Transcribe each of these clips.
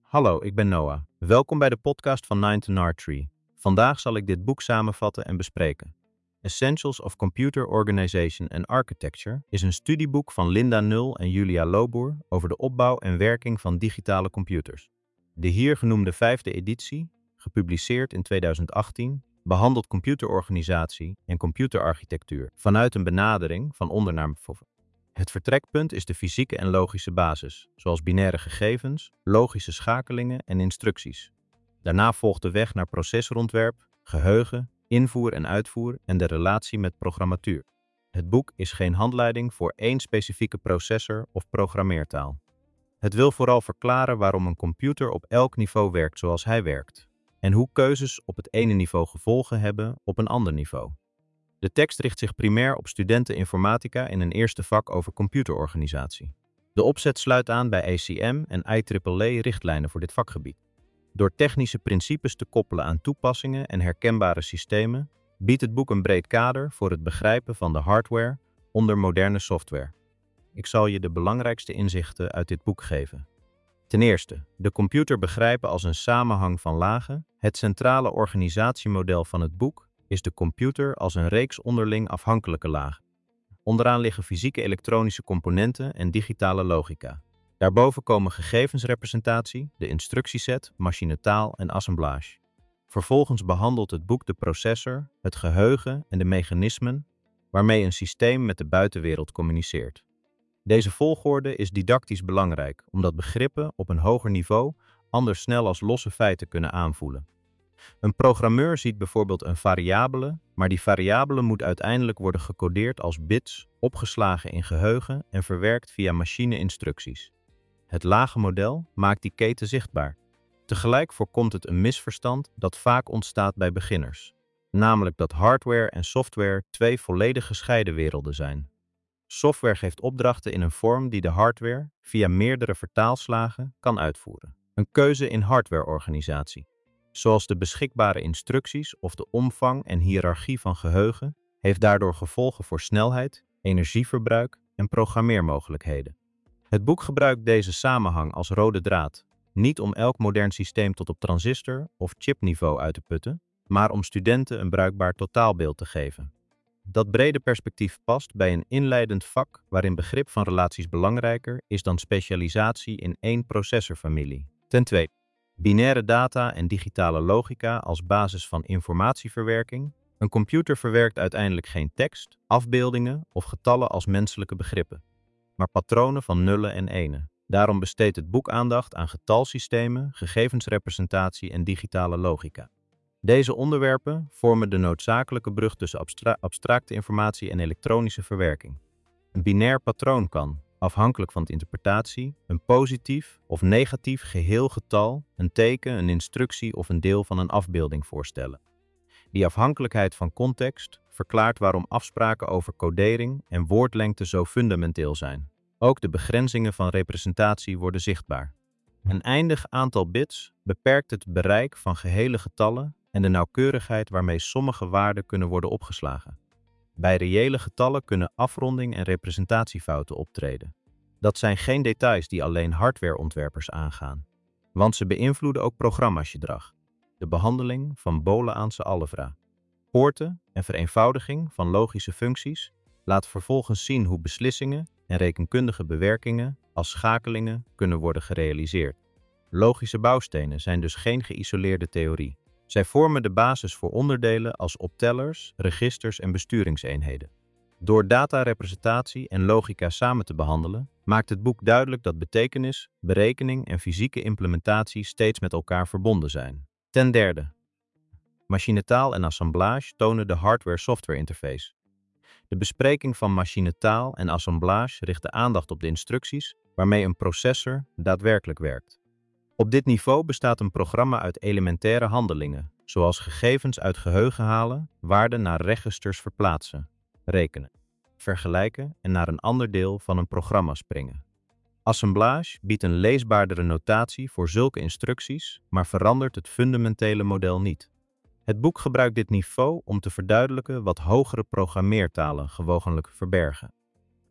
Hallo, ik ben Noah. Welkom bij de podcast van Nine to Nardtree. Vandaag zal ik dit boek samenvatten en bespreken. Essentials of Computer Organization and Architecture is een studieboek van Linda Null en Julia Loboer over de opbouw en werking van digitale computers. De hier genoemde vijfde editie, gepubliceerd in 2018, behandelt computerorganisatie en computerarchitectuur vanuit een benadering van onder naar boven. Het vertrekpunt is de fysieke en logische basis, zoals binaire gegevens, logische schakelingen en instructies. Daarna volgt de weg naar processorontwerp, geheugen, invoer en uitvoer en de relatie met programmatuur. Het boek is geen handleiding voor één specifieke processor of programmeertaal. Het wil vooral verklaren waarom een computer op elk niveau werkt zoals hij werkt, en hoe keuzes op het ene niveau gevolgen hebben op een ander niveau. De tekst richt zich primair op studenten informatica in een eerste vak over computerorganisatie. De opzet sluit aan bij ACM en IEEE-richtlijnen voor dit vakgebied. Door technische principes te koppelen aan toepassingen en herkenbare systemen, biedt het boek een breed kader voor het begrijpen van de hardware onder moderne software. Ik zal je de belangrijkste inzichten uit dit boek geven. Ten eerste, de computer begrijpen als een samenhang van lagen. Het centrale organisatiemodel van het boek is de computer als een reeks onderling afhankelijke lagen. Onderaan liggen fysieke elektronische componenten en digitale logica. Daarboven komen gegevensrepresentatie, de instructieset, machinetaal en assemblage. Vervolgens behandelt het boek de processor, het geheugen en de mechanismen waarmee een systeem met de buitenwereld communiceert. Deze volgorde is didactisch belangrijk, omdat begrippen op een hoger niveau anders snel als losse feiten kunnen aanvoelen. Een programmeur ziet bijvoorbeeld een variabele, maar die variabele moet uiteindelijk worden gecodeerd als bits, opgeslagen in geheugen en verwerkt via machine-instructies. Het lage model maakt die keten zichtbaar. Tegelijk voorkomt het een misverstand dat vaak ontstaat bij beginners, namelijk dat hardware en software twee volledig gescheiden werelden zijn. Software geeft opdrachten in een vorm die de hardware via meerdere vertaalslagen kan uitvoeren. Een keuze in hardwareorganisatie, zoals de beschikbare instructies of de omvang en hiërarchie van geheugen, heeft daardoor gevolgen voor snelheid, energieverbruik en programmeermogelijkheden. Het boek gebruikt deze samenhang als rode draad, niet om elk modern systeem tot op transistor- of chipniveau uit te putten, maar om studenten een bruikbaar totaalbeeld te geven. Dat brede perspectief past bij een inleidend vak waarin begrip van relaties belangrijker is dan specialisatie in één processorfamilie. Ten tweede, binaire data en digitale logica als basis van informatieverwerking. Een computer verwerkt uiteindelijk geen tekst, afbeeldingen of getallen als menselijke begrippen, maar patronen van nullen en enen. Daarom besteedt het boek aandacht aan getalsystemen, gegevensrepresentatie en digitale logica. Deze onderwerpen vormen de noodzakelijke brug tussen abstracte informatie en elektronische verwerking. Een binair patroon kan, afhankelijk van de interpretatie, een positief of negatief geheel getal, een teken, een instructie of een deel van een afbeelding voorstellen. Die afhankelijkheid van context verklaart waarom afspraken over codering en woordlengte zo fundamenteel zijn. Ook de begrenzingen van representatie worden zichtbaar. Een eindig aantal bits beperkt het bereik van gehele getallen en de nauwkeurigheid waarmee sommige waarden kunnen worden opgeslagen. Bij reële getallen kunnen afronding en representatiefouten optreden. Dat zijn geen details die alleen hardwareontwerpers aangaan, want ze beïnvloeden ook programmagedrag, de behandeling van Booleaanse algebra. Poorten en vereenvoudiging van logische functies laat vervolgens zien hoe beslissingen en rekenkundige bewerkingen als schakelingen kunnen worden gerealiseerd. Logische bouwstenen zijn dus geen geïsoleerde theorie. Zij vormen de basis voor onderdelen als optellers, registers en besturingseenheden. Door datarepresentatie en logica samen te behandelen, maakt het boek duidelijk dat betekenis, berekening en fysieke implementatie steeds met elkaar verbonden zijn. Ten derde, machinetaal en assemblage tonen de hardware-software interface. De bespreking van machinetaal en assemblage richt de aandacht op de instructies waarmee een processor daadwerkelijk werkt. Op dit niveau bestaat een programma uit elementaire handelingen, zoals gegevens uit geheugen halen, waarden naar registers verplaatsen, rekenen, vergelijken en naar een ander deel van een programma springen. Assemblage biedt een leesbaardere notatie voor zulke instructies, maar verandert het fundamentele model niet. Het boek gebruikt dit niveau om te verduidelijken wat hogere programmeertalen gewoonlijk verbergen.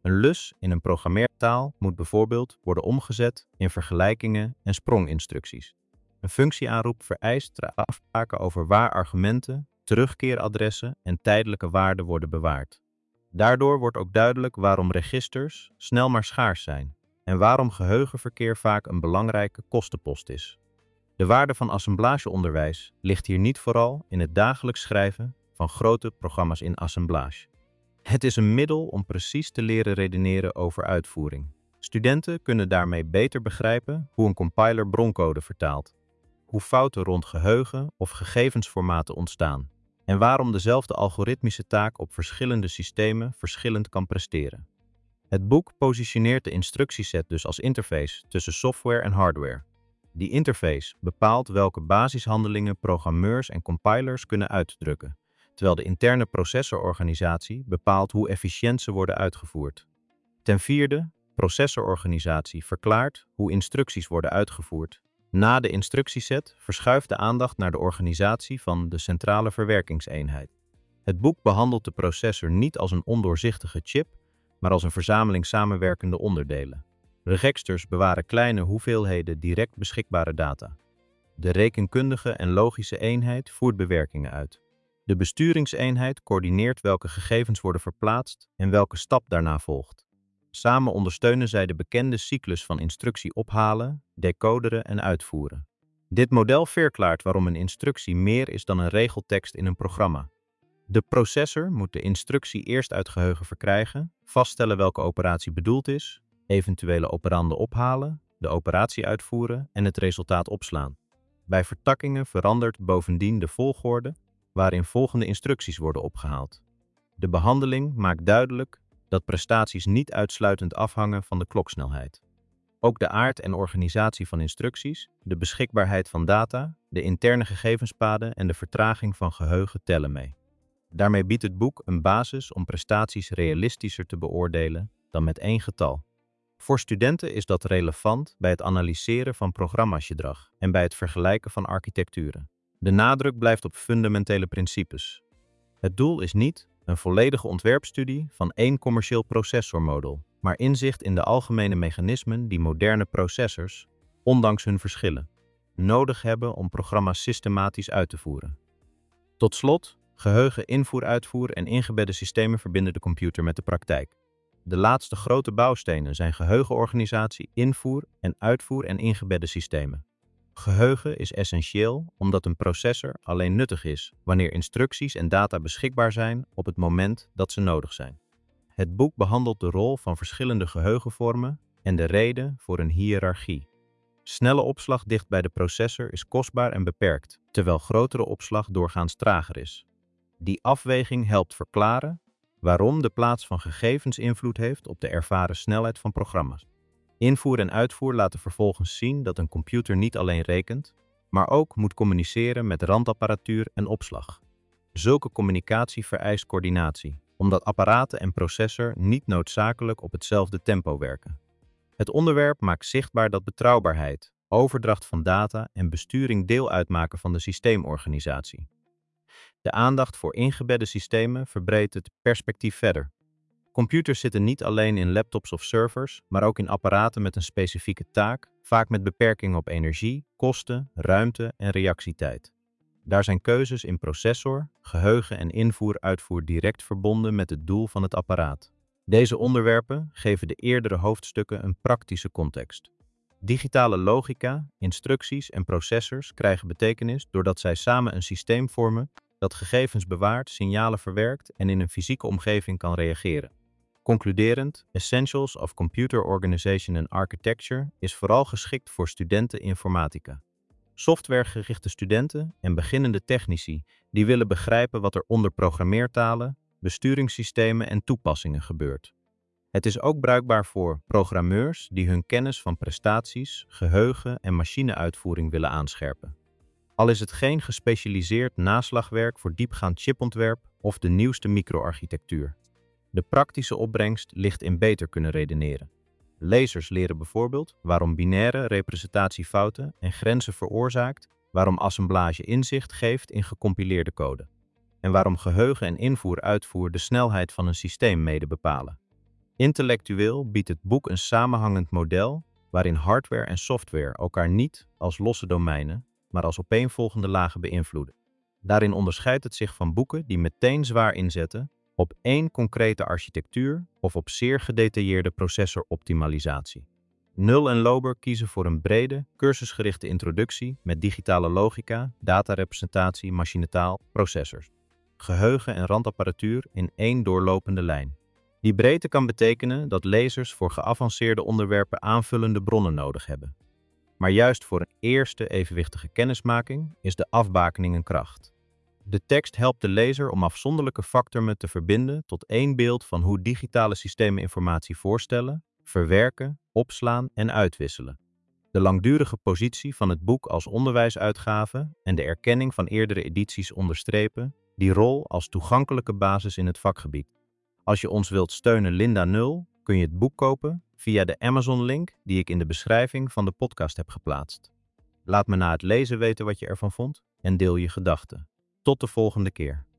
Een lus in een programmeertaal moet bijvoorbeeld worden omgezet in vergelijkingen en spronginstructies. Een functieaanroep vereist afspraken over waar argumenten, terugkeeradressen en tijdelijke waarden worden bewaard. Daardoor wordt ook duidelijk waarom registers snel maar schaars zijn en waarom geheugenverkeer vaak een belangrijke kostenpost is. De waarde van assemblageonderwijs ligt hier niet vooral in het dagelijks schrijven van grote programma's in assemblage. Het is een middel om precies te leren redeneren over uitvoering. Studenten kunnen daarmee beter begrijpen hoe een compiler broncode vertaalt, hoe fouten rond geheugen of gegevensformaten ontstaan en waarom dezelfde algoritmische taak op verschillende systemen verschillend kan presteren. Het boek positioneert de instructieset dus als interface tussen software en hardware. Die interface bepaalt welke basishandelingen programmeurs en compilers kunnen uitdrukken, terwijl de interne processororganisatie bepaalt hoe efficiënt ze worden uitgevoerd. Ten vierde, processororganisatie verklaart hoe instructies worden uitgevoerd. Na de instructieset verschuift de aandacht naar de organisatie van de centrale verwerkingseenheid. Het boek behandelt de processor niet als een ondoorzichtige chip, maar als een verzameling samenwerkende onderdelen. Registers bewaren kleine hoeveelheden direct beschikbare data. De rekenkundige en logische eenheid voert bewerkingen uit. De besturingseenheid coördineert welke gegevens worden verplaatst en welke stap daarna volgt. Samen ondersteunen zij de bekende cyclus van instructie ophalen, decoderen en uitvoeren. Dit model verklaart waarom een instructie meer is dan een regeltekst in een programma. De processor moet de instructie eerst uit geheugen verkrijgen, vaststellen welke operatie bedoeld is, eventuele operanden ophalen, de operatie uitvoeren en het resultaat opslaan. Bij vertakkingen verandert bovendien de volgorde waarin volgende instructies worden opgehaald. De behandeling maakt duidelijk dat prestaties niet uitsluitend afhangen van de kloksnelheid. Ook de aard en organisatie van instructies, de beschikbaarheid van data, de interne gegevenspaden en de vertraging van geheugen tellen mee. Daarmee biedt het boek een basis om prestaties realistischer te beoordelen dan met één getal. Voor studenten is dat relevant bij het analyseren van programmagedrag en bij het vergelijken van architecturen. De nadruk blijft op fundamentele principes. Het doel is niet een volledige ontwerpstudie van één commercieel processormodel, maar inzicht in de algemene mechanismen die moderne processors, ondanks hun verschillen, nodig hebben om programma's systematisch uit te voeren. Tot slot, geheugen, invoer-uitvoer en ingebedde systemen verbinden de computer met de praktijk. De laatste grote bouwstenen zijn geheugenorganisatie, invoer en uitvoer en ingebedde systemen. Geheugen is essentieel omdat een processor alleen nuttig is wanneer instructies en data beschikbaar zijn op het moment dat ze nodig zijn. Het boek behandelt de rol van verschillende geheugenvormen en de reden voor een hiërarchie. Snelle opslag dicht bij de processor is kostbaar en beperkt, terwijl grotere opslag doorgaans trager is. Die afweging helpt verklaren waarom de plaats van gegevens invloed heeft op de ervaren snelheid van programma's. Invoer en uitvoer laten vervolgens zien dat een computer niet alleen rekent, maar ook moet communiceren met randapparatuur en opslag. Zulke communicatie vereist coördinatie, omdat apparaten en processor niet noodzakelijk op hetzelfde tempo werken. Het onderwerp maakt zichtbaar dat betrouwbaarheid, overdracht van data en besturing deel uitmaken van de systeemorganisatie. De aandacht voor ingebedde systemen verbreedt het perspectief verder. Computers zitten niet alleen in laptops of servers, maar ook in apparaten met een specifieke taak, vaak met beperkingen op energie, kosten, ruimte en reactietijd. Daar zijn keuzes in processor, geheugen en invoer-uitvoer direct verbonden met het doel van het apparaat. Deze onderwerpen geven de eerdere hoofdstukken een praktische context. Digitale logica, instructies en processors krijgen betekenis doordat zij samen een systeem vormen dat gegevens bewaart, signalen verwerkt en in een fysieke omgeving kan reageren. Concluderend, Essentials of Computer Organization and Architecture is vooral geschikt voor studenten informatica. Softwaregerichte studenten en beginnende technici die willen begrijpen wat er onder programmeertalen, besturingssystemen en toepassingen gebeurt. Het is ook bruikbaar voor programmeurs die hun kennis van prestaties, geheugen en machineuitvoering willen aanscherpen. Al is het geen gespecialiseerd naslagwerk voor diepgaand chipontwerp of de nieuwste microarchitectuur. De praktische opbrengst ligt in beter kunnen redeneren. Lezers leren bijvoorbeeld waarom binaire representatie fouten en grenzen veroorzaakt, waarom assemblage inzicht geeft in gecompileerde code, en waarom geheugen en invoer-uitvoer de snelheid van een systeem mede bepalen. Intellectueel biedt het boek een samenhangend model waarin hardware en software elkaar niet als losse domeinen, maar als opeenvolgende lagen beïnvloeden. Daarin onderscheidt het zich van boeken die meteen zwaar inzetten op één concrete architectuur of op zeer gedetailleerde processoroptimalisatie. Null en Lober kiezen voor een brede, cursusgerichte introductie met digitale logica, datarepresentatie, machinetaal, processors, geheugen en randapparatuur in één doorlopende lijn. Die breedte kan betekenen dat lezers voor geavanceerde onderwerpen aanvullende bronnen nodig hebben. Maar juist voor een eerste evenwichtige kennismaking is de afbakening een kracht. De tekst helpt de lezer om afzonderlijke vaktermen te verbinden tot één beeld van hoe digitale systemen informatie voorstellen, verwerken, opslaan en uitwisselen. De langdurige positie van het boek als onderwijsuitgave en de erkenning van eerdere edities onderstrepen die rol als toegankelijke basis in het vakgebied. Als je ons wilt steunen Linda 0, kun je het boek kopen via de Amazon-link die ik in de beschrijving van de podcast heb geplaatst. Laat me na het lezen weten wat je ervan vond en deel je gedachten. Tot de volgende keer.